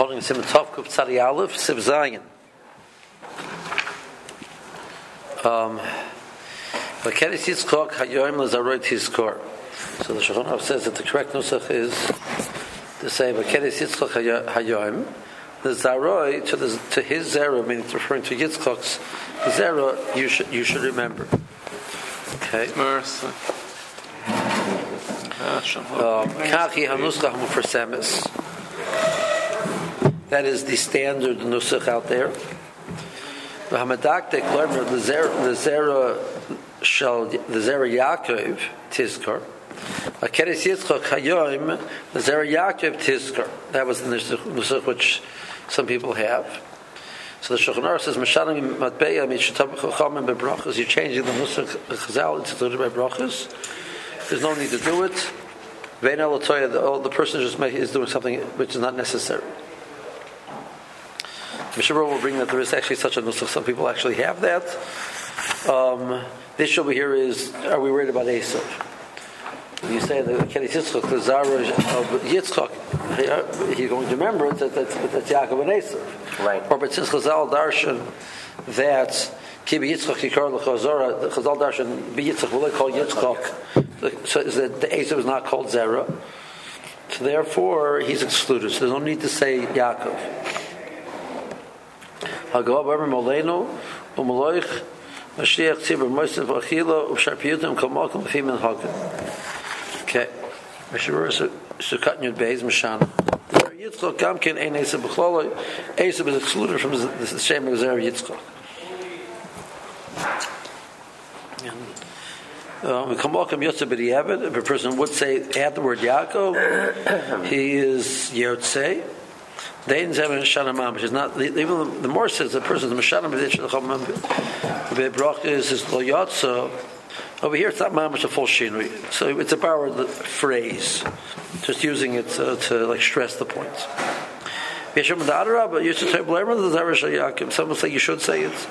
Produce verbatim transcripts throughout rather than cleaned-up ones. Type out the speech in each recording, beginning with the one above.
holding Simon Tovkuf Tzadi Aleph, Siv Zayin. Um, Vakeres Yitzchok Hayoim Lazaroit Hizkor. So the Shulchan Aruch says that the correct nusach is to say Vakeres Yitzchok Hayoim. The Zaroi to the to his zera, meaning it's referring to Yitzchok's zera. You should you should remember. Okay. Mercy. Kachi Hanuscha Hamufarsemis. That is the standard nusach out there. The Hamadaktek learner the zera the zera shall the zera Yaakov Tizkar. Vakeres Yitzchok Hayoim the zera Yaakov Tizkar. That was the nusach which some people have. So the Shulchan Aruch says, "Mashalim matbeya mishatabach chachamim bebrachos." You're changing the nusach chazal into the brachos. There's no need to do it. Vein alatoya, the, the person just is doing something which is not necessary. Mishabur will bring that there is actually such a nusach. Some people actually have that. Um, this over here is: are we worried about Esav? When you say the Keres Yitzchok, the Zara of Yitzchok, he's going to remember that that's, that's Yaakov and Esav. Right. Or but since Chazal darshan that Ki Yitzchok Yikar L'Chazora, the Chazal darshan Yitzchok will they call Yitzchok, so is that the Esav is not called Zera. So therefore he's excluded. So there's no need to say Yaakov. Hagav Bar Moleno Umaloich Mashiach Tzibur Mosef Achila Usharpiyutim Kamalkum Fimin Hagen. Okay. Mishabur Sukat Yud Beis Mishana. Yitzchok Gamkin Ein Esav B'Chloloi. Esav is excluded from the same as Zera Yitzchok. Um, if a person would say add the word Yaakov, he is Yotzei. Dein Zemen Shanamam, which is not even the more says the person is Mashanam B'Brach is is Lo Yotzo. Over here it's not mamish a full shinui, so it's a borrowed phrase, just using it to, to like stress the points. Someone say you should say it.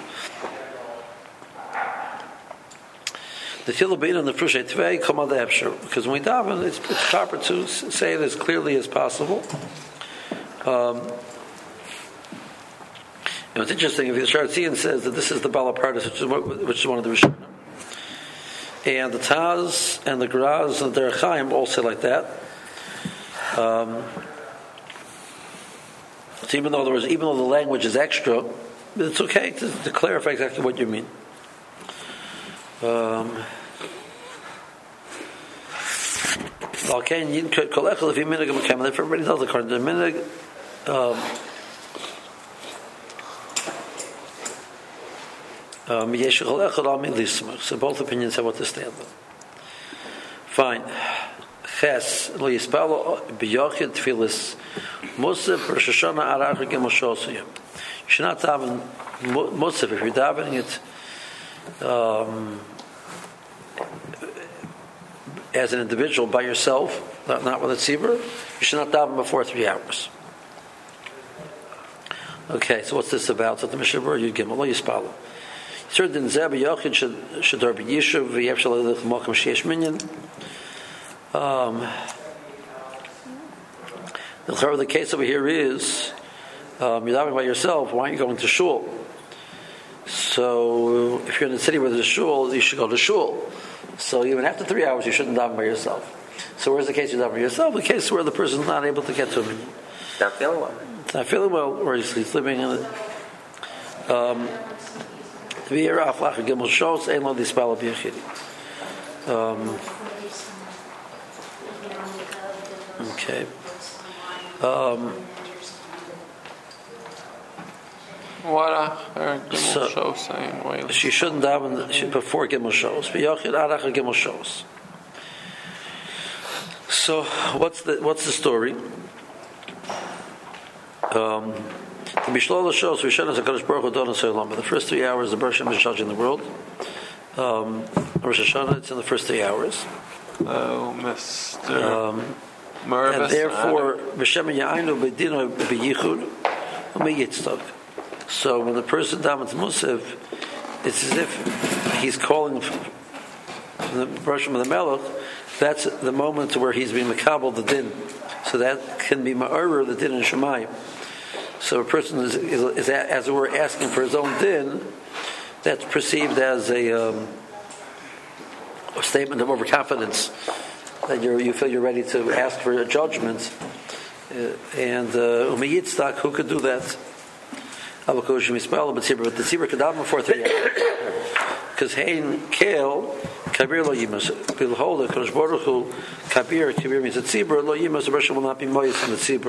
The Tilabin and the Frushay Tvei come on the Epshur, because when we daven, it's, it's proper to say it as clearly as possible. Um, and what's interesting, if the Sharatzian says that this is the Balapartis, which is, which is one of the Rishonim, and the Taz and the Graz and the Derech Chaim all say like that. Um, so even though there was, even though the language is extra, it's okay to, to clarify exactly what you mean. Um, okay, if everybody does according to the minig, um, um, so both opinions have what to stand on. Fine. Ches lo yispalo b'yochid tfilis musaf Rosh Hashanah arach gimel shosuyim. You should not daven musaf if you're davening it um, as an individual by yourself, not, not with a tzibur. You should not daven before three hours. Okay, so what's this about? So the Mishabur Yud Gimel lo yispalo. Certain Zeb Yochid should should be Yishuv v'yev shalalech malkam sheish minyan. Um, the, the case over here is um, you're davening by yourself. Why aren't you going to shul? So if you're in a city where there's a shul, you should go to shul. So even after three hours, you shouldn't daven by yourself. So where's the case you daven by yourself? The case where the person is not able to get to him. Not feeling well. It's not feeling well, or he's, he's living in it. Um, um, okay. Um, What are Gimel so, shows saying? Wait. She shouldn't daven she, before Gimel shows. Gimel shows. So what's the what's the story? Um, the Mishlala shows we should have Hakadosh Baruch Hu Don Hashem. The first three hours, the Baruch Hashem is judging the world. Um, Rosh Hashanah, it's in the first three hours. Oh, Mister Um, and therefore, B'Shem Ya'aynu B'Dino B'Yichud U'Miyitztag. So when the person davens Musaf, it's as if he's calling the Rosh of the Melech. That's the moment where he's being makabel the din. So that can be ma'arer the din in Shemayim. So a person is, is, is as it were, asking for his own din. That's perceived as a, um, a statement of overconfidence, that you you feel you're ready to ask for a judgment. Uh, and Umi Yitzchak, who could do that? But the tzibur could daven before three hours. Because hein kale kabir lo yimas. Behold, the Kodesh Baruch Hu kabir kabir means the tzibur lo yimas. The person will not be moist on the tzibur.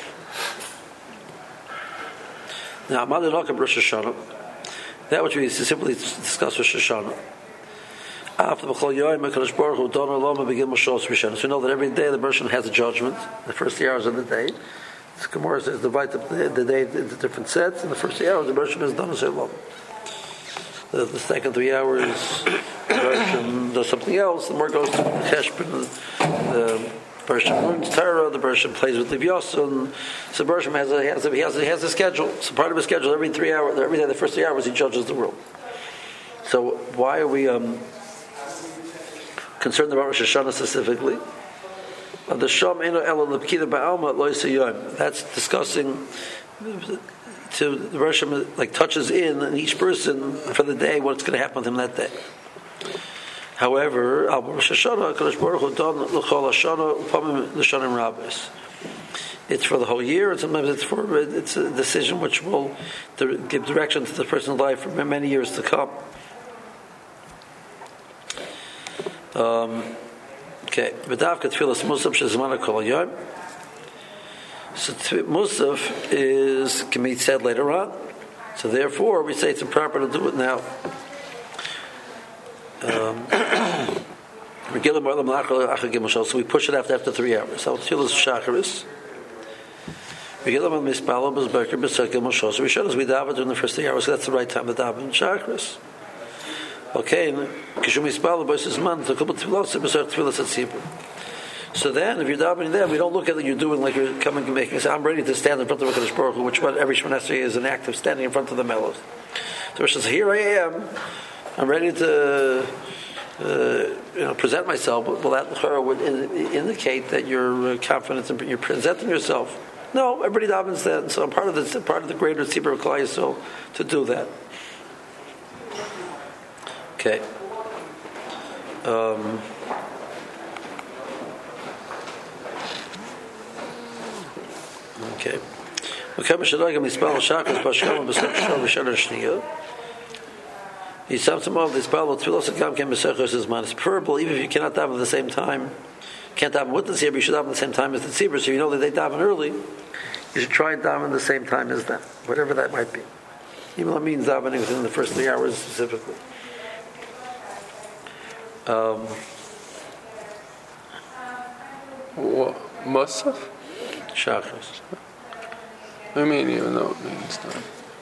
Now, Amad Elokam Rosh Hashanah. That which we simply discuss Rosh Hashanah. After the Chol Yoyim, Kodesh Baruch Hu Don Olam Begin Moshe Rishon. So we know that every day the person has a judgment. The first three hours of the day. The Gemara says divide the, the day into different sets. In the first three hours, the person is done as Olam. The, the second three hours, the person does something else. The more goes to Cheshbon. The person learns Torah. The person plays with Lev Yosun. So the person has a, has a, he has a, he has a schedule. So part of his schedule, every three hours, every day, the first three hours, he judges the world. So why are we um, concerned about Rosh Hashanah specifically? The Sham Eno Elo Lepkida Ba'alma Loisa Yom. That's discussing to the Rosh Hashanah, like touches in in each person for the day what's going to happen with him that day. However, Al Rosh Hashanah Kadosh Baruch Hu Don L'Chol Hashanah Upamim L'Shanim Rabbis. It's for the whole year, and sometimes it's for it's a decision which will give direction to the person's life for many years to come. Um, okay, B'davka Tfilas Musaf Shezmana Kol Yom. So Musaf is can be said later on. So therefore, we say it's improper to do it now. Um, so we push it after after three hours. So Tfilas Shacharis. We get them on Mispalo, Bezbeker, Besekel, Moshe. So we should as we daven during the first three hours. So that's the right time to daven Shacharis. Okay, so then, if you're davening there, we don't look at it. You're doing like you're coming and making. So I'm ready to stand in front of the Kodesh Baruch Hu, which what every Shemon Esrei is an act of standing in front of the Melech. So it says, "Here I am. I'm ready to, uh, you know, present myself." Well, that would indicate that you're confident and you're presenting yourself. No, everybody davens that. So I'm part of the part of the greater tzibur of Klal Yisrael to do that. Okay. Um, okay. It's preferable even if you cannot daven at the same time. Can't daven with the tzibur, you should daven at the same time as the tzibur. So you know that they daven early. You should try and daven at the same time as them, whatever that might be. Even though it means davening within the first three hours specifically. Um, what? Musaf? Shachris. I mean, even though it means that.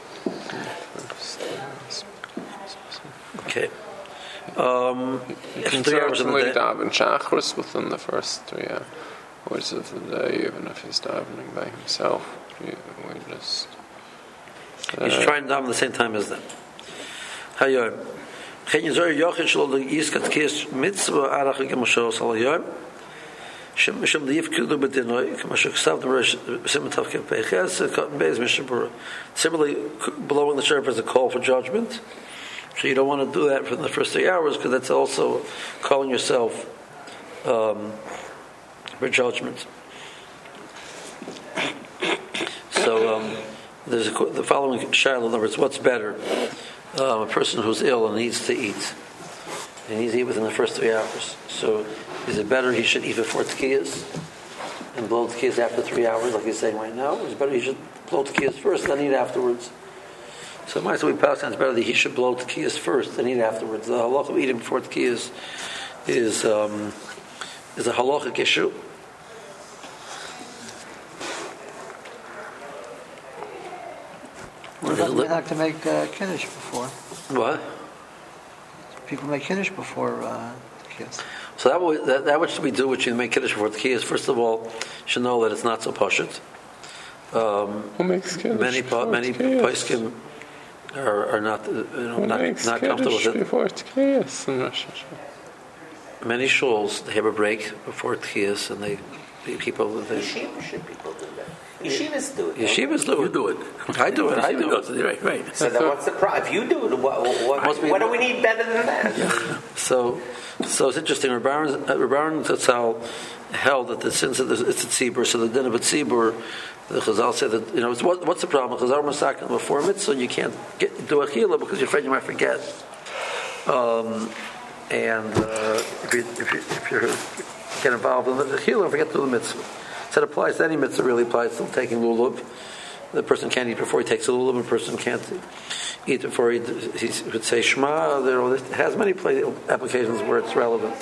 Okay. Um, you can three hours certainly in the day. daven Shachris within the first three hours of the day, even if he's davening by himself. We, we just. Uh, you should try and daven at the same time as them. Hayom. Can you say Yochid shlo yiskat kis mitzvah arach gemashos al yom? Shem shem the yifkudu bedinoi k'mashuk sav the rosh simatav kepeches cotton beis mishabura. Similarly, blowing the shofar is a call for judgment. So you don't want to do that for the first three hours because that's also calling yourself um, for judgment. So um, there's a, the following shayla. In other words, what's better? Um, a person who's ill and needs to eat. He needs to eat within the first three hours. So is it better he should eat before Tkiyas and blow Tkiyas after three hours, like he's saying right now? Or is it better he should blow Tkiyas first, then eat afterwards? So my so we pass on it's better that he should blow Tkiyas first, then eat afterwards. The halacha of eating before Tkiyas is um, is a halachic issue. What about they like to make uh, kiddush before? What? People make kiddush before uh, kiddush. So that, will, that that which we do, which you make kiddush before the kiddush, first of all, you should know that it's not so pashut. Um, Who makes kiddush? Many many poskim are, are not you know Who not, makes not comfortable with it. Before Tkiyas in Rosh Hashanah? Many shuls they have a break before Tkiyas and they people. They, Yeshiva should people do that. Yeshivas do it. Yeshivas do it. You do it. I do it. I do Goes it. to the- Right, right. So then what's the problem? If you do it, what, what, Must be- what do we need better than that? So, so it's interesting. Rabbanan Zatzal held that the since it's a tzibur, so the din of a tzibur, the Chazal said that you know it's, what, what's the problem? Chazal masakin before mitzvah, you can't get, do a chila because you're afraid you might forget. Um, and uh, if you if you if you get involved in the chila, forget to do the mitzvah. So it applies to any mitzvah. Really applies to taking lulav. The person can't eat before he takes a lulav. The person can't eat before he, he would say Shema. There it has many play, applications where it's relevant.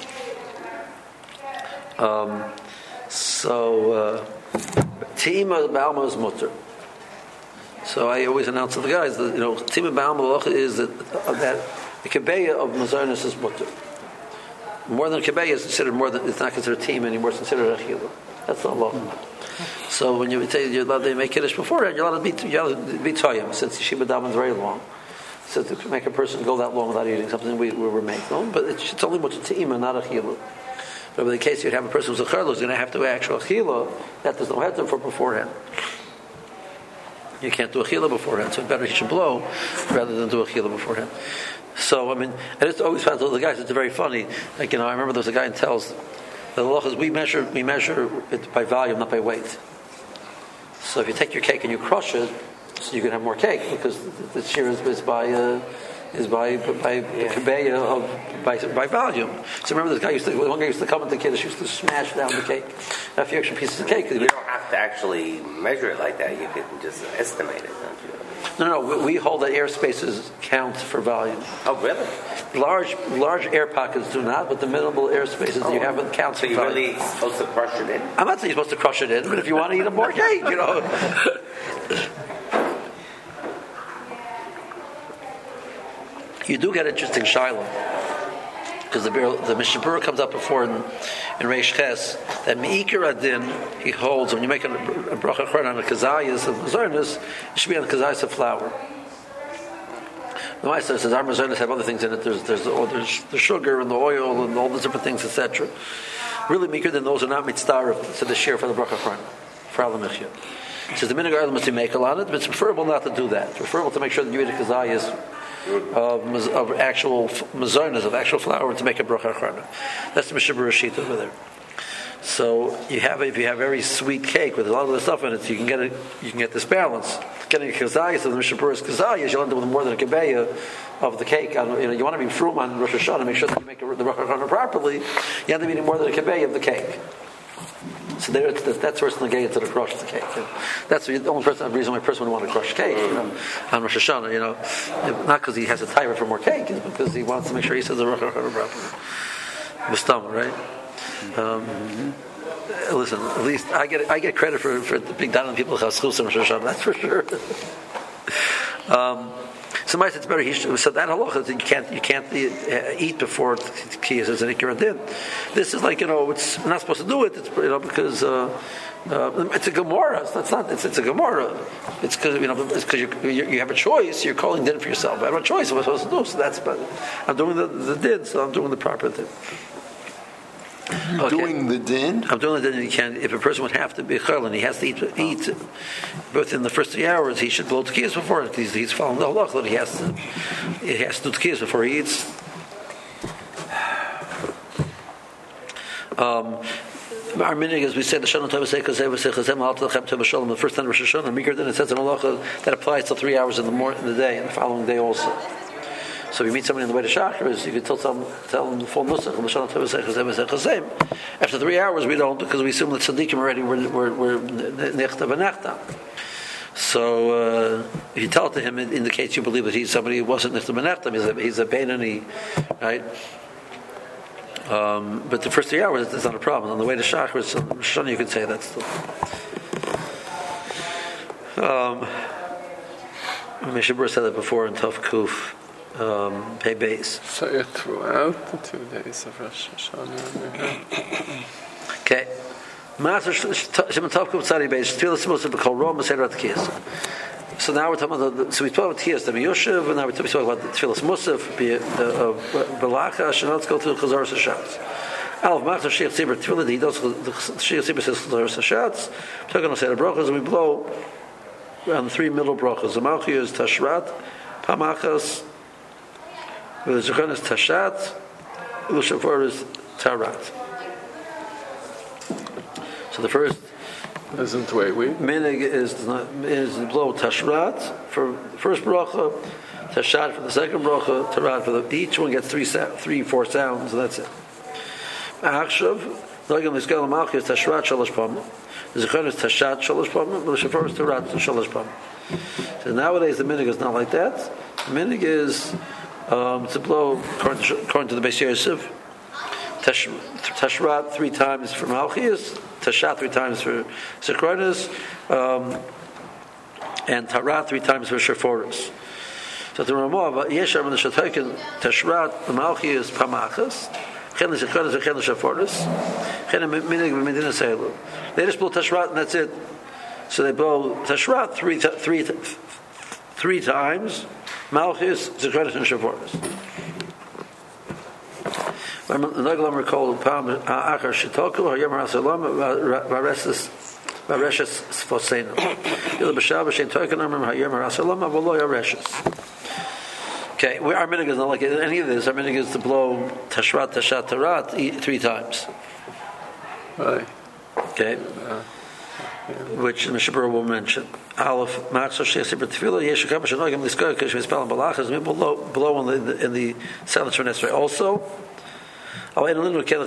Um, so Tima Balma is mutter. So I always announce to the guys that you know Tima Balma is that uh, that the kebeya of Mazonis is mutter. More than kebeya is considered more than it's not considered Tima anymore. It's considered achila. That's not law. So when you say you're allowed to make kiddush beforehand, you're allowed to be you're allowed to be toyim since Yeshiva Daman is very long. So to make a person go that long without eating something we, we were making, no? But it's, it's only much teima, not a chila. But in the case you'd have a person who's a charlo who's going to have to do actual chila, that there's no heter for beforehand. You can't do a chila beforehand, so it's better he should blow rather than do a chila beforehand. So I mean, I just always found the guys. It's very funny. Like you know, I remember there was a guy in Tells. The law is we measure we measure it by volume, not by weight. So if you take your cake and you crush it, so you can have more cake because the shear is, is by uh, is by by yeah. kebeya of by by volume. So remember, this guy used to one guy used to come into the kiddush, used to smash down the cake, a few extra pieces of cake. You don't have to actually measure it like that. You can just estimate it, don't you? No, no, we, we hold that air spaces count for volume. Oh, really? Large, large air pockets do not, but the minimal air spaces that you have it counts So for you're volume. really supposed to crush it in? I'm not saying you're supposed to crush it in, but if you want to eat a more cake, you know. You do get interesting shiloh. Because the, the Mishnah Berurah comes up before in, in Reish Ches that Me'ikar Adin, he holds, when you make a, a bracha chorn on a kazayas of mazornis, it should be on a kazayas of flour. The Meister says our mazornis have other things in it. There's there's the, oh, there's the sugar and the oil and all the different things, et cetera. Really, Me'ikar Adin, those are not mitzvah to the share for the bracha chorn, for Alam Mechia. He says the minhag Arla must be makel on it, but it's preferable not to do that. It's preferable to make sure that you eat a kazayas Of, of actual mazonas, of actual flour to make a bracha acharna. That's the Mishnah Berurah sheet over there. So you have if you have very sweet cake with a lot of the stuff in it, you can get it. You can get this balance. Getting a kazayas of the Mishnah Berurah's kazayas, you'll end up with more than a kebeya of the cake. You know, you want to be frum on Rosh Hashanah, make sure that you make the bracha acharna properly. You end up eating more than a kebeya of the cake. So there, that's where it's negated to the crush the cake. You know. That's the only person, the reason why a person would want to crush cake, you know, on Rosh Hashanah, you know, not because he has a tyrant for more cake, it's because he wants to make sure he says the Rosh Hashanah properly. Mustama, right? Um, mm-hmm. Listen, at least I get I get credit for for the big down people chaschus and Rosh Hashanah. That's for sure. um, Somebody said it's better. He should, so that halacha you can't you can't eat before kiyas as an ikar din. This is like you know it's we're not supposed to do it. It's you know because uh, uh, it's a gemara. That's not. It's, it's a gemara. It's because you know it's because you, you you have a choice. You're calling din for yourself. I have a choice. What I'm supposed to do. So that's but I'm doing the, the din. So I'm doing the proper din. You're okay. Doing the din? I'm doing the din. You can. If a person would have to be chal and he has to eat, eat within the first three hours, he should blow tekiyas before. He's, he's following the halach that he has to. He has to do tekiyas before he eats. Um, our minig, as we said, the Shana Tova say Chazeh v'sei Chazeh Ma'al T'lechem Tova Shalom. The first time Rosh Hashanah, Mikar Din, it says in halacha that applies till three hours in the morning, in the day, and the following day also. So if you meet somebody on the way to Shachris, you can tell them, tell them the full nusach. After three hours, we don't, because we assume that tzaddikim already were were nechta v'nechta. So uh, if you tell it to him, it indicates you believe that he's somebody who wasn't nechta v'nechta. He's a he's a beinani, right? Um, but the first three hours, it's not a problem. On the way to Shachris, Shana, you can say that still. Um, Mishnah Berurah said that before in Tov Kuf. Um, pay base. So you're throughout the two days of Rosh Hashanah. Okay. So now we're talking about the, so we talk about Tiyas the Miyoshev, and now we're talking about the Tfilas Musaf, Belacha, Shanot, let's go through Chazar Shabbos. Alf Machzor Sheikh Tzibur Tefillah, he does the Sheikh Tzibur says Chazar Sashatz. We're going to say the brachas, and we blow on the three middle brachas. The Malchi is Tashrat, Pamachas, the Zechon is Tashat, the Shofar is Tarat. So the first Isn't wait, we? minig is not, is to blow Tashrat for the first bracha, Tashat for the second bracha, Tarat for the each one gets three three four sounds, and that's it. Achshav, Nagam Niskal Malchi is Tashrat Shalosh Pamim. The Zechon is Tashat Shalosh Pamim, but the Shofar is Tarat Shalosh Pamim. So nowadays the minig is not like that. The minig is um, to blow according to, according to the Beis Yosef. Tash, Tashrat three times for Malchus, Tashat three times for Zechronis, um, and Tarat three times for Shoforos. So the Ramah, Yeshar and the Shatakin, Tashrat, the Malchus, Pamachas, Chen the Zechronis, and Chen the Shoforos, Chen the Minig, and Medina Seilu. They just blow Tashrat and that's it. So they blow Tashrat three, three, three times, Malchus, Zechronis, and Shoforos. The Naglam are called Pam Achar Shitoku, Hayam Rasalam, Vareshes Vareshes Sfoseno. Il Bashab Shen Tokanam, Hayam Rasalam, Avoloya Reshes. Okay, our minig is not like any of this. Our minig is to blow Tashrat, Tashat, Tarat three times. Right. Okay. Uh, yeah. Which the Mishabur will mention. Aleph Machzor Sheikh Tzibur Tefillah Yeshukam Shenogim Liskoy Kish Mispal Balachas. We blow blow in the in the silent Shemon also. Um, it's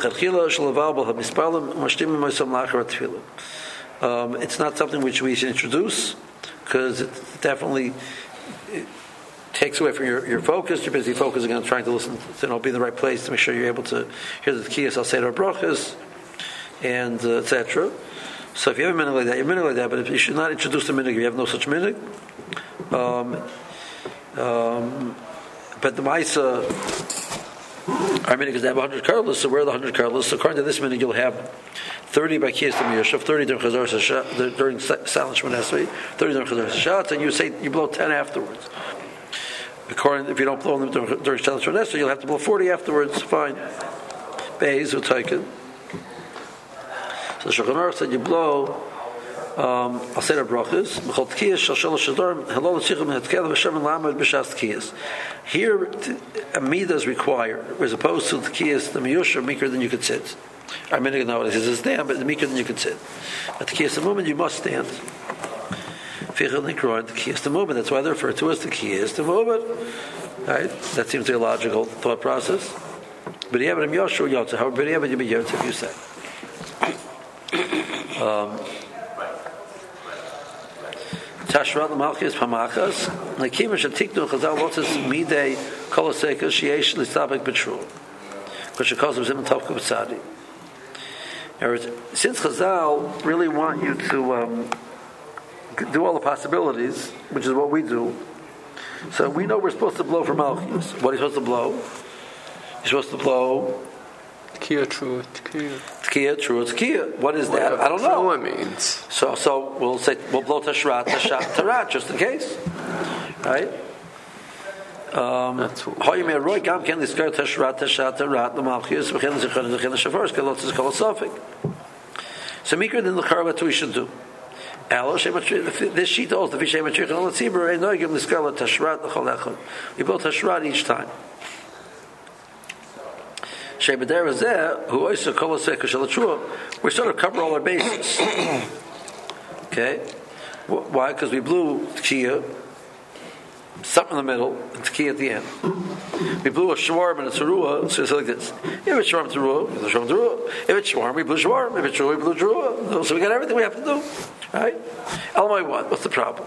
not something which we should introduce because it definitely it takes away from your, your focus. You're busy focusing on trying to listen, to, you know, be in the right place to make sure you're able to hear the Tkiyas Al Seder Brachas and uh, et cetera. So if you have a minute like that, you're a minute like that, but if you should not introduce the minute if you have no such minute. Um, um, but the Maisa. Our minhag is to have one hundred karlas, so where are the one hundred karlas? So according to this minhag, you'll have thirty by Kiyas Tamiyashav, thirty during Chazar Sashat, during Silent Shemon Esrei, thirty during Chazar Sashat, and you say you blow ten afterwards. According, if you don't blow them during, during Silent Shemon Esrei, you'll have to blow forty afterwards. Fine. Beis Utaken. So the Shulchan Aruch said you blow. Um, I'll say the brachas. B'chol tkiyas shel shalosh shadorim halol tzichem hetkel v'shem lamed b'shas tkiyas. Here, a midah is required, as opposed to tkiyas the miyusha meeker than you could sit. Our minhag nowadays is to stand, but the meeker than you could sit. At tkiyas the movement you must stand. Fichel nikroin tkiyas the movement. That's why they refer to as tkiyas the movement. Right? That seems to be a logical thought process. But you have it in Yoshu Yotze. However, you have it in Yotze if you say. Um, Tashrat Malchis Pamachas Nakima Shatiknu Chazal Lotus Midei Koloseka Sheesh Listabek Betru because she calls him Zim Tovka B'Tzadi. Since Chazal really want you to um, do all the possibilities, which is what we do, so we know we're supposed to blow for Malchis. What are you supposed to blow? You're supposed to blow Tkiya, true, tkiya. Tkiya, true, tkiya. What is that? What I don't know. What it means. So, so we'll say we'll blow tashrat, tashat, tarat, just in case, right? Um, That's what. Hoyim Roy Gam Ken Liskar Tashrat, Tashat, Tarat, the Malchus, V'chen Zechon, V'chen Shavars, Kalot is called Sofik. So Mikra then the Kar what we should do. Elo this sheet also the Vishay Matrich and all the Tzibur and Noigim Liskar Tashrat the Cholechon. We blow tashrat each time. We're sort of cover all our bases. Okay? Why? Because we blew Tkiya, something in the middle, and Tkiya at the end. We blew a Shwarm and a Teruah, so it's like this. If it's Shwarm Teruah, we blew Shwarm Teruah. If it's Shwarm, we blew Shwarm. If it's Teruah, we blew Teruah. So we got everything we have to do. Right? Elamai what? What's the problem?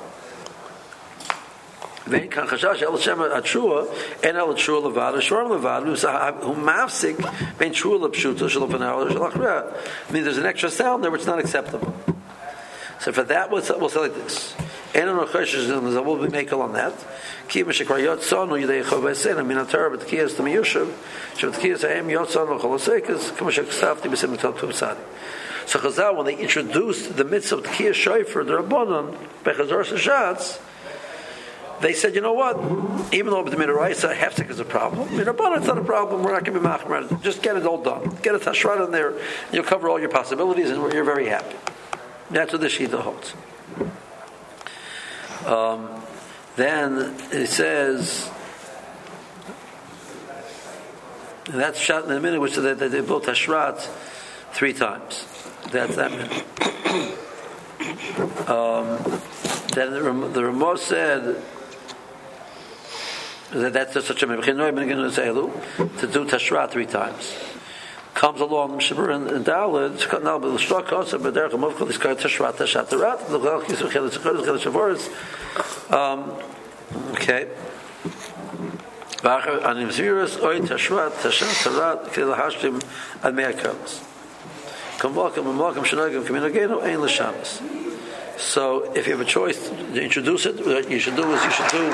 Vein kan chashash el shema atrua and el atrua levada shorm levada who mafsik vein trua lepshuta shel fanal shel achra. I mean, there's an extra sound there which is not acceptable. So for that, we'll say, we'll say like this: and on chashash will be makel on that. Ki mishikra yotzon u yidei chavesen min atar but ki is to miyushav shet ki is aim yotzon u cholosekas kamashak stafti b'sim mitzvot tzadi. So Chazal, when they introduced the mitzvah of Tkiyah Shofar, the Rabbanon by Chazar Sashatz, they said, you know what? Even though the Midaraisa hefsek is a problem, Midrabanan it's not a problem. We're not going to be machmer. Just get it all done. Get a tashrat in there. You'll cover all your possibilities, and you're very happy. That's what the Shita holds. Um, then it says, and that's shot in a minute, which is that they built tashrat three times. That's that minute. Um, then the, the Ramah said that that's such a mebchinoi to do tashrat three times. Comes along Shibur and, and Daled, now the struck also, but there come this guy tashrat tashat tarat, the gal kisu chelet chelet chelet Um okay. Bacher anim zvirus oy tashrat tashat tarat kil hashtim al me'akos. Come welcome and welcome shenagim communageno ein l'shabbos. So if you have a choice to introduce it, what you should do is you should do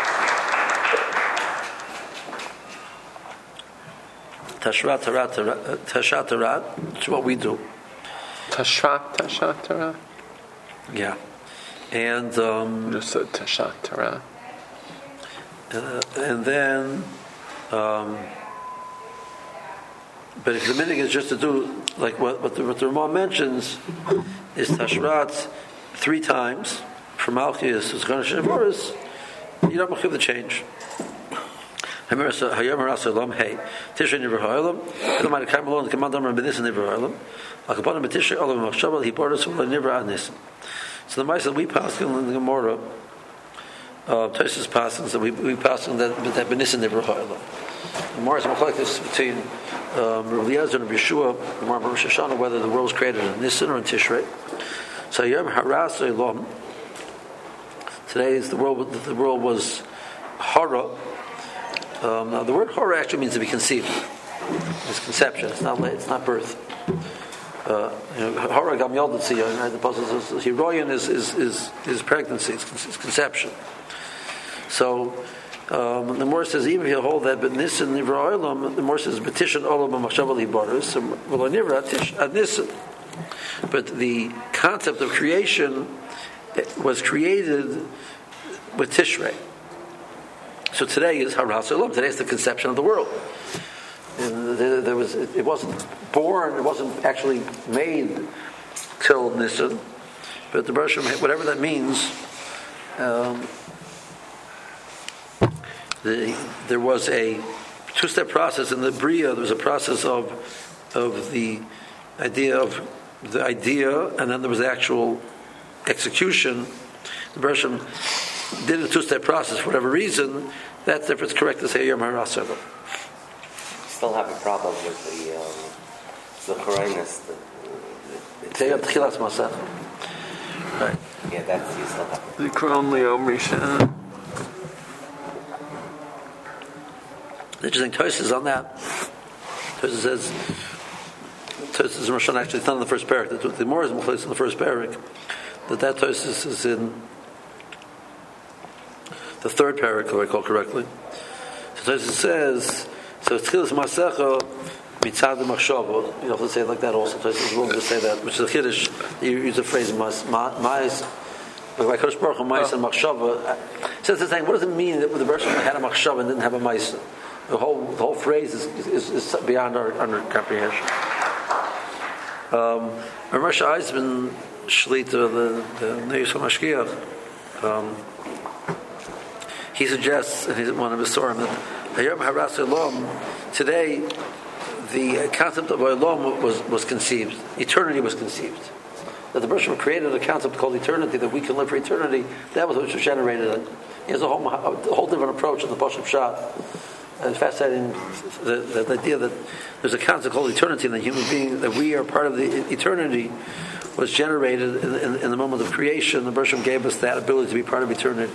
Tashrat Tarat Tashat Tarat, which is what we do. Tashrat Tashat Tarat? Yeah. And um, just said Tashat Tarat. Uh, and then um, but if the minhag is just to do like what, what the what the Ramah mentions is Tashrat three times from Malchus to Zechon Shavuos, you don't have the change. Hayom Rasalam Hey Tishrei Nivra Ha'olam. It might come along. Command Amar B'Nisan Nivra Ha'olam. Akapanim B'Tishrei Olam Machshavel. He brought us from the Nivra Anisan. So the Ma'aseh we pass in the Gemara, uh, Tosfos passes that we we pass in that that B'Nisan Nivra Ha'olam. The Gemara is machlokes between um, Rav Eliezer and Yeshua, the Gemara Rosh Hashanah, whether the world was created in Nisan or in Tishrei. So Hayom Rasalam. Today is the world. The world was Hara. Um, now the word hora actually means to be conceived. It's conception. It's not. It's not birth. Hora gam yoldatziya. The apostle says heroin is is is is pregnancy. It's, it's conception. So um, the Morah says even if you hold that, but nisan nivra olam, the Morah says petition olam machshav libaros. Well, nivra nisan. But the concept of creation was created with Tishrei. So today is Haras Olam. Today is the conception of the world. And there, there was, it wasn't born. It wasn't actually made till Nisan. But the Baruch Hashem, whatever that means, um, the, there was a two-step process in the Bria. There was a process of of the idea of the idea, and then there was the actual execution. The Baruch Hashem did a two-step process for whatever reason. That's if it's correct to say Yom HaRasel. Still have a problem with the um, the Chorinus. Right. Yeah, that's you still have. The Quran Leo Misha. Interesting. Tosfos on that. Tosfos says Tosfos Rosh Hashanah actually it's not in the first parak. The, the more is in place in the first parak. That that Tosfos is in the third parak, if I recall correctly. So it says, so it's Chilas Masecha Mitzad Machshava. You have to say it like that also. So it's willing to say that, which is a Kiddush. You use the phrase Ma'is, like Kodesh Baruch Hu, Ma'is and Machshava. So it's saying, what does it mean that the person had a Machshava and didn't have a Ma'is? The whole the whole phrase is is, is beyond our, our comprehension. Um, Ramesh Eisman Shlita, the the Neus HaMashgiach, um he suggests, and he's one of his Sorim, that Hayom Haras Olam, today, the concept of Olam was, was conceived. Eternity was conceived. That the Baruch Hashem created a concept called eternity, that we can live for eternity. That was what was generated. There's a whole, a whole different approach in the Pashup Shot. And it's fascinating, the, the, the idea that there's a concept called eternity, and the human being, that we are part of the eternity, was generated in, in, in the moment of creation. The Baruch Hashem gave us that ability to be part of eternity.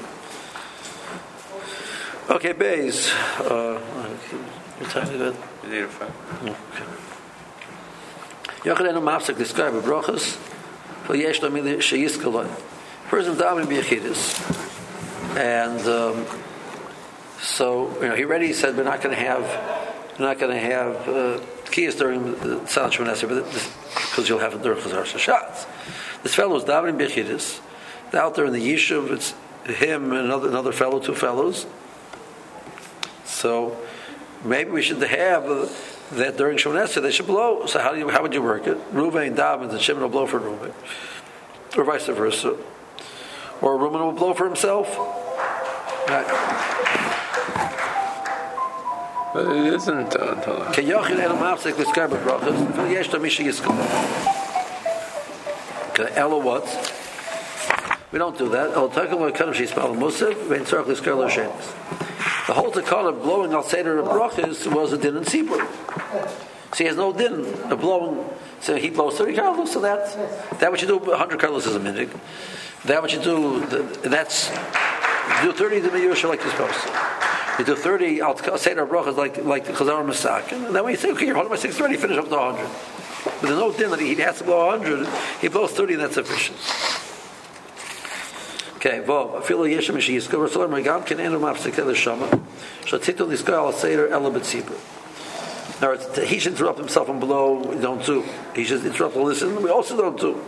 Okay, Bays. Uh, you're telling me that? You need a phone. Okay. Yochadenu Mafsek describe a brachas for yesh lo mili sheyiskaloi. Person davening b'yachidus, and um, so you know he already said we're not going to have we're not going to have uh, kiyas during the Salat Shemoneh Esrei, but because you'll have it during Chazar Shashatz. This fellow is davening b'yachidus. Out there in the yishuv, it's him and another another fellow, two fellows. So maybe we should have uh, that during Shemon Esrei they should blow. So how do you how would you work it? Reuven davens and Shimon will blow for Reuven, or vice versa, or Reuven will blow for himself. Right. But it isn't until. Okay, Ella what? We don't do that. The whole takana of blowing al seder of brachas was a din in Sibur. So he has no din of blowing. So he blows thirty carlos. So that that what you do one hundred carlos is a minhag. That what you do. That's you do thirty to Miyusha like you're supposed to. You do thirty al seder of brachas like like the Chazar Masak. And then when you say okay, you're holding my six thirty, finish up to one hundred. But there's no din that he has to blow one hundred. He blows thirty, and that's sufficient. Okay, well, feel like Yeshem Mishi Yiskel Rasulullah Megam Ken Enu Mafsek El Shama Shatitul Yiskel Al Seder El Betzibur. Now he should interrupt himself and blow. We don't do. He should interrupt and listen. We also don't do.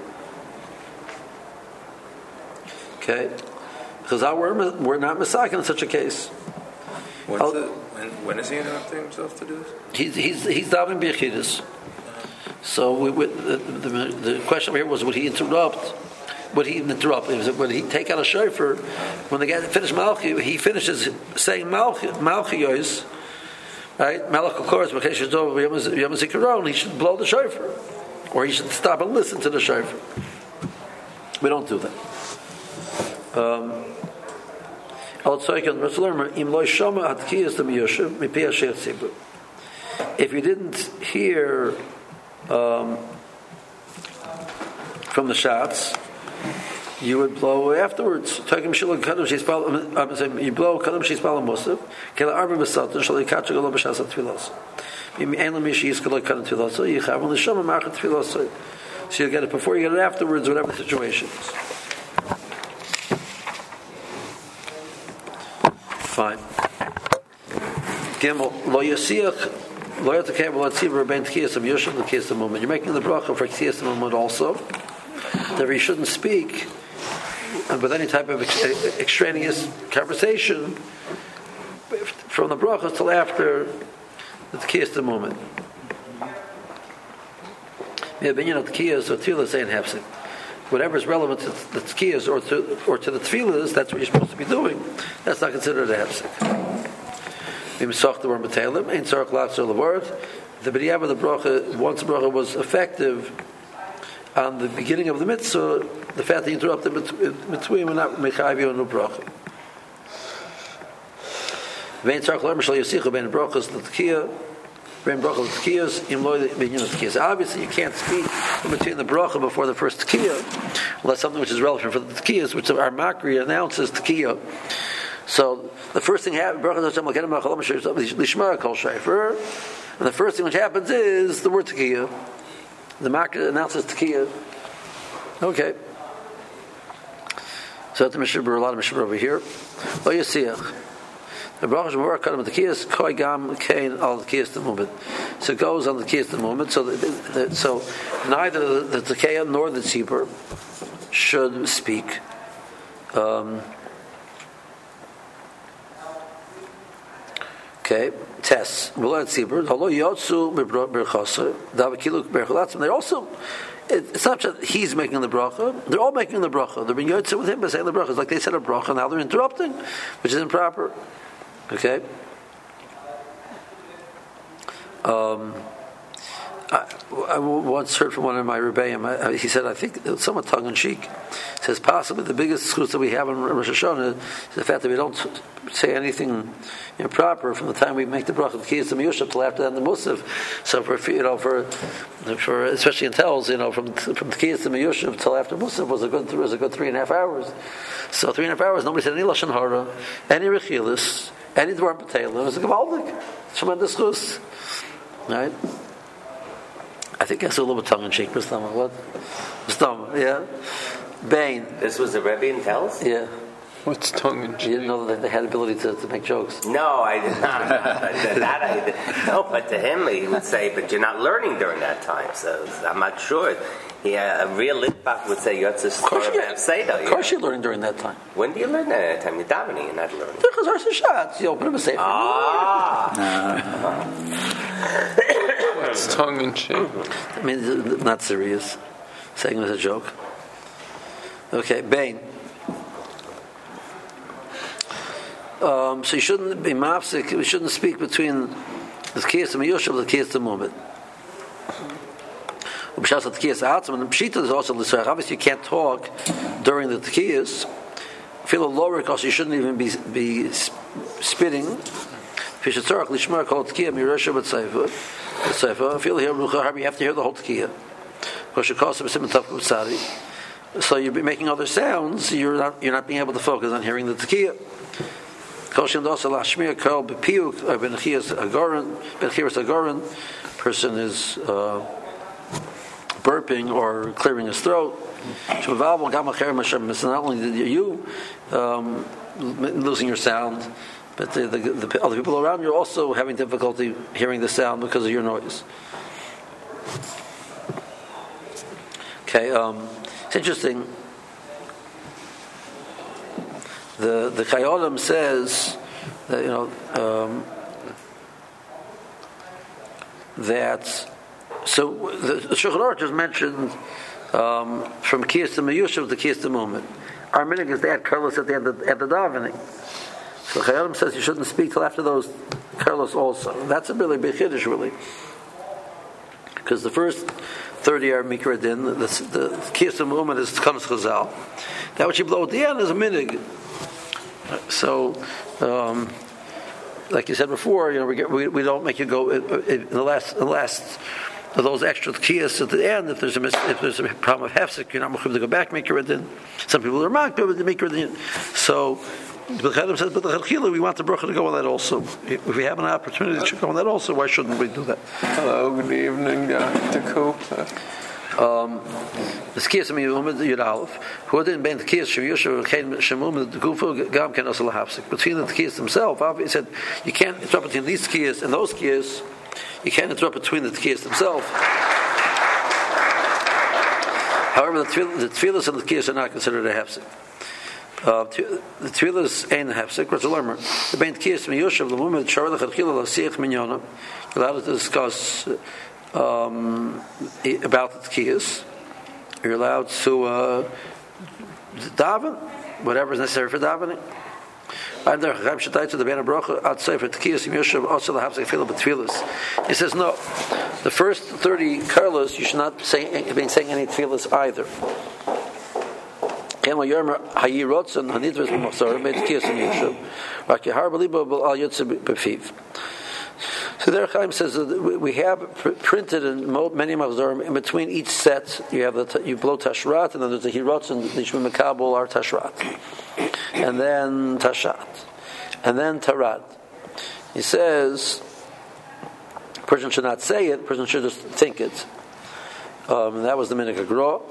Okay, because our we're not misaken in such a case. When's the, when, when is he interrupting himself to do this? He's he's he's davening b'yechidus. So we, we, the, the, the question here was: would he interrupt? Would he interrupt? Would he take out a shofar when the guy finished Malchi? He finishes saying Malchi Malchiyos, right? Malach Koros B'Chesh Dov Yom Zikaron. He should blow the shofar, or he should stop and listen to the shofar. We don't do that. Um, if you didn't hear um, from the shots, you would blow afterwards. You blow kadam sheisbal musaf. Kela arba b'satan shal yikatcha galo b'shas atfilos. Im ein l'mish yiskaloi kadam tfilos. So you have on the shama market tfilos. So you get it before you get it afterwards, whatever the situation is. Fine. Gimel lo yasiach lo yatakei lo tzibur ben tkiyas of yoshim l'kiyas the moment. You're making the bracha for tkiyas the moment also. Therefore, you shouldn't speak with any type of extraneous conversation from the brachas till after the tkiyas the moment. The opinion of tkiyas or tefillas ain't hefsek. Whatever is relevant to the tkiyas or to or to the tefillas, that's what you're supposed to be doing. That's not considered a hefsek. The b'diavad the bracha, once the bracha was effective on the beginning of the mitzvah, the fact that you interrupted between we're not mechayiv you a new bracha. Vein tzarich l'omer shal yosicha ben brachas l'tkiyah, ben brachas l'tkiyas im loy b'inyan l'tkiyas. Obviously, you can't speak in between the bracha before the first tkiyah, unless something which is relevant for the tkiyas, which our makri announces tkiyah. So the first thing happens, and the first thing which happens is the word tkiyah. The market announces Tekiah. Okay. So the Mishabur, a lot of Mishabur over here. Lo Yasiach. The Baruch Shemor Kadam Tekiyas Koi Gam Kain Al Tekiyas the moment. So it goes on the Tekiyas the moment. So the, the, so neither the Tekiah nor the Tzibur should speak. Um, okay. Tests. They're also, it's not that he's making the bracha, they're all making the bracha. They're being yotze with him by saying the bracha. It's like they said a bracha, now they're interrupting, which is improper. Okay? Um, I, I once heard from one of my rebbeim, he said, I think it's somewhat tongue-in-cheek, he says possibly the biggest schus that we have in Rosh Hashanah is the fact that we don't say anything improper from the time we make the bracha of Kiyas and Miyusha till after that the Musaf. So for you know for for especially in Tells, you know from from the Kiyas and Miyusha till after Musaf was a good was a good three and a half hours. So three and a half hours nobody said any lashon hara, any rechilas, any dvar b'teila. It was a gavaldik, tremendous schus, right? I think that's a little bit tongue in cheek, Mister What? Mister Yeah. Bain. This was the Rebbe in Tells? Yeah. What's tongue in cheek? You didn't know that they had the ability to, to make jokes? No, I did not. that I, no, but to him he would say, but you're not learning during that time, so I'm not sure. Yeah, a real Litvak would say Yotze Of course, you, Seder. of course you learn during that time. When do you learn that? At time you're davening, you're not learning. Because there's the shots. You open up a safe. Ah. It's tongue in cheek. I mean, it's not serious. Saying it as a joke. Okay, Bain. Um, so you shouldn't be mafsik. We shouldn't speak between the Tkiyas and Miyushav and the Tkiyas and Mumit. B'shas the Tkiyas Atzim and the Pshita is also l'serach. Obviously, you can't talk during the Tkiyas. Feel a lower because you shouldn't even be be spitting. Fishatzarach lishmar kol Tkiyah mirashav b'tzayfa. B'tzayfa. Feel here rucha. You have to hear the whole Tkiyah. Because you call some simon tavku tzadi. So you're making other sounds. You're not you're not being able to focus on hearing the Tkiyah. Person is uh, burping or clearing his throat. It's not only you um, losing your sound, but the, the, the other people around you are also having difficulty hearing the sound because of your noise. Okay, um, it's interesting. The the Chayolim says that, you know, um, that so the, the Shulchan Aruch just mentioned um, from Kiyas to Meyushav to Kiyas to Moment. Our minhag is to add Karlos at the end of, at the davening. So the Chayolim says you shouldn't speak till after those Karlos also. That's a really big chiddush, really, because the first thirty are Mikra Din, the, the Kiyas to Moment is Tkanos Chazal. That which you blow at the end is a minhag. So, um, like you said before, you know, we, get, we, we don't make you go in the last, the last of those extra kiyas at the end. If there's a mis- if there's a problem of hefsek, you're not mechuyev to go back make your din. Some people are marked to make your din. So, the Chayyim says, but the Chachila, we want the bracha to go on that also. If we have an opportunity to go on that also, why shouldn't we do that? Hello, good evening, Doctor Cooper. Um, the skiyas miyumid yud aleph. Who didn't bend the kiyas sheviyushav kein shemumid the gufu gam ken also lahapsik. Between the kiyas themselves, he said you can't interrupt between these kiyas and those kiyas. You can't interrupt between the kiyas themselves. However, the tefillas and the kiyas are not considered a hapsik. Uh, the tefillas ain't a hapsik. What's a learner? The bend kiyas miyushav the mumid sharad chachila l'siach minyana. You're allowed to discuss. Um, about the tkiyas, you're allowed to uh, daven whatever is necessary for davening. He says no. The first thirty karlos you should not say be saying any tefillas either. So there Chaim says that we have printed in many machzorim in between each set you have the you blow tashrat and then there's the hirotz and the shmim makabel are tashrat and then tashat and then tarad. He says a person should not say it, a person should just think it. Um, and that was the minhag hagra.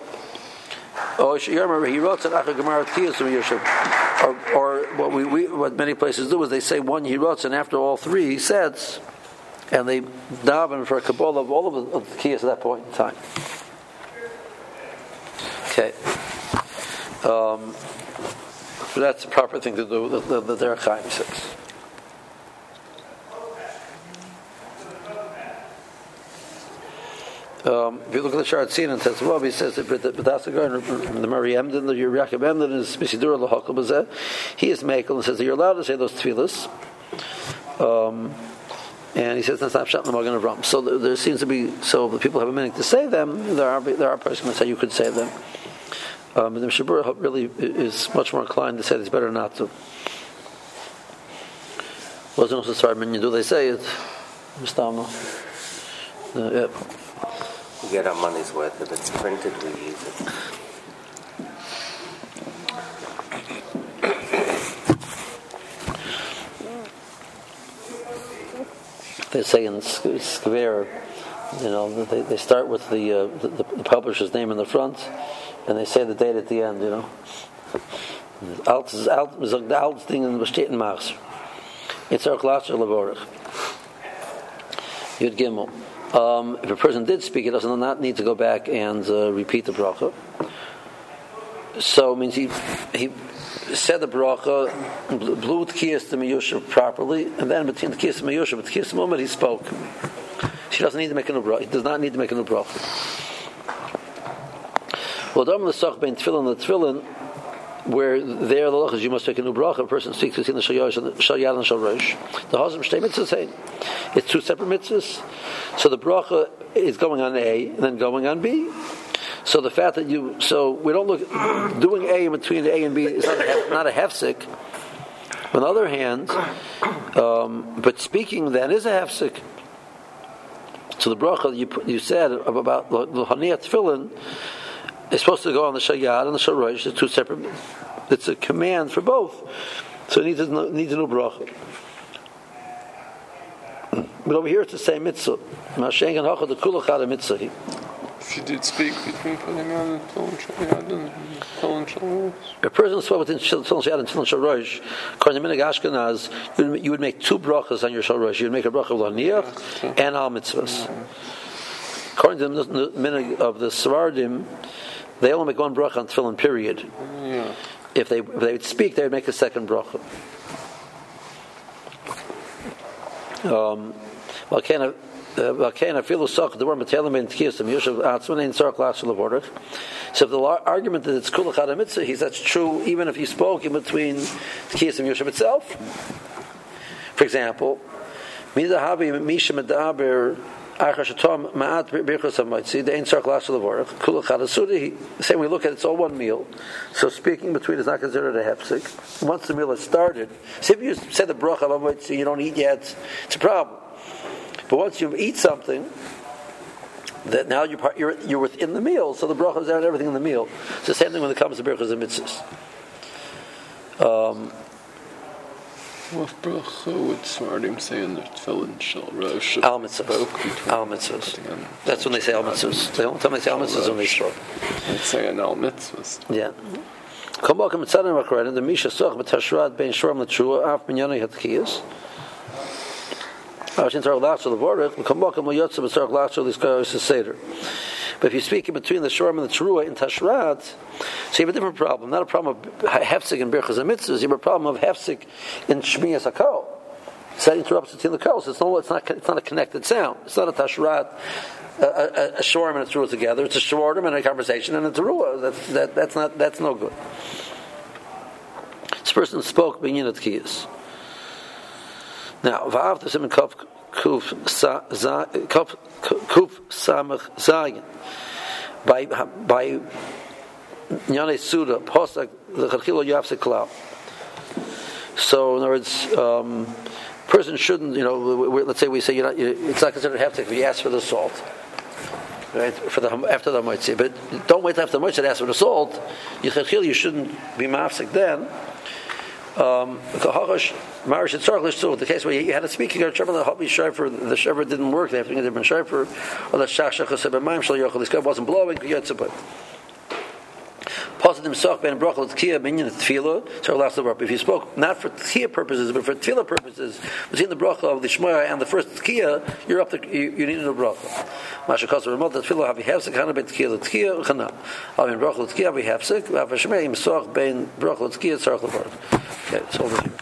Or, or what we, we what many places do is they say one hirotz and after all three sets. And they daven for a Kabbalah of all of the, of the kiyas at that point in time. Okay. Um, so that's the proper thing to do, the, the, the Derech Chaim says. Um, if you look at the Sharat Sin and Tetzvav, he says that the Mari Emden, the Yaakov Emden is Misidura L'Hakal B'zeh. He is Mekel and says that you're allowed to say those tefillas. Um, And he says that's not pshat in the Magen Avraham. So there, there seems to be so the people have a meaning to say them. There are there are persons that say you could say them. Um, but the Mishabur really is much more inclined to say it's better not to. Wasn't also sorry when you do they say it. Mistama. Uh, yeah. We get our money's worth. If it's printed, we use it. They say in Skver, you know, they, they start with the, uh, the the publisher's name in the front, and they say the date at the end. You know, alt is alt is the alt thing in the besteht in Mars. It's our class Lavorich. Yud Gimel. Um, if a person did speak, he does not need to go back and uh, repeat the bracha. So it means he he said the bracha, blew tkiyas to miyusha properly, and then between the tkiyas to miyusha, but tkiyas to moment he spoke. She doesn't need to make a new bracha. He does not need to make a new bracha. Well, the Sach bein tefillin and the tefillin, where there the law is you must make a new bracha. A person speaks between the shalyad and the shalyad and shalrosh. The husband shtei mitzvahs saying it's two separate mitzvahs. So the bracha is going on A and then going on B. So the fact that you, so we don't look, doing A in between A and B is not a, not a hefsek. On the other hand, um, but speaking then is a hefsek. So the bracha you you said about the haniyat tefillin is supposed to go on the shalyad and the shalrosh. It's two separate. It's a command for both. So it needs a, needs a new bracha. But over here it's the same mitzvah. If you did speak between putting on the Tefillin Shalyad and Tefillin Shalrosh. A person spoke between Tefillin Shalyad and Tefillin Shalrosh, according to Minhag Ashkenaz, you would make two brachas on your Shalrosh. You would make a bracha of L'Haniach and Al Mitzvahs. According to the Minhag of the Sfardim, they only make one bracha on Tefillin, period. Yeah. If they if they would speak, they would make a second bracha. Um, well, can I? So if the argument that it's kula chada mitzvah, he's that's true even if you spoke in between Tkiyas and Yoshev itself. For example, say we look at it's all one meal, so speaking between is not considered a hefsek. Once the meal has started, say if you said the bracha, you don't eat yet, it's a problem. But once you eat something, that now you're, part, you're you're within the meal, so the bracha is there and everything in the meal. It's the same thing when it comes to brachas and mitzvahs. Um, what bracha would Sfardim say in the Tefillin Shalrosh? Al mitzvahs. Al mitzvahs. That's when they say al mitzvahs. They don't tell me they say al mitzvahs when they start. They say an al mitzvahs. Yeah. Come back and mitzvah and the misha soch b'tashrad bein shorm l'tshua af minyanei hatkiyas. But if you speak in between the shorm and the teruah in Tashrat, so you have a different problem. Not a problem of hefsek in birchas and mitzvahs. You have a problem of hefsek in shmiyas hakol. So that interrupts between the kol. So it's not, it's not, it's not a connected sound. It's not a Tashrat, a, a, a shorm and a teruah together. It's a shorm and a conversation and a teruah. That's that, that's not that's no good. This person spoke binyan at kiyas. Now, v'av the siman kuf kuf kuf kuf samach zayin by by Yanei Suda posak the chachilo yafsek klau. So, in other words, um, person shouldn't, you know, let's say we say you're not, it's not considered hefsek if you ask for the salt, right? For the after the moitzi, but don't wait after the moitzi to ask for the salt. You chachil, you shouldn't be mafsek then. Um, the case where you had to speak, you got to trouble the hobby shofar, the shofar didn't work, they have to get a different shofar, or the shachshach b'mayim shel yochel, this guy wasn't blowing, yotzebut. Positive soch ben brachol tkiyah minyan tefillah. So last of if you spoke not for tkiyah purposes but for tefillah purposes between the bracha of the shmoya and the first tkiyah, you're up to you, you need a bracha. Masha kosher remote that tefillah have hefsek hana ben tkiyah tkiyah chana. Have ben brachol tkiyah have hefsek. Have shmoya im soch ben brachol tkiyah tzarich levarach. Okay, it's over here.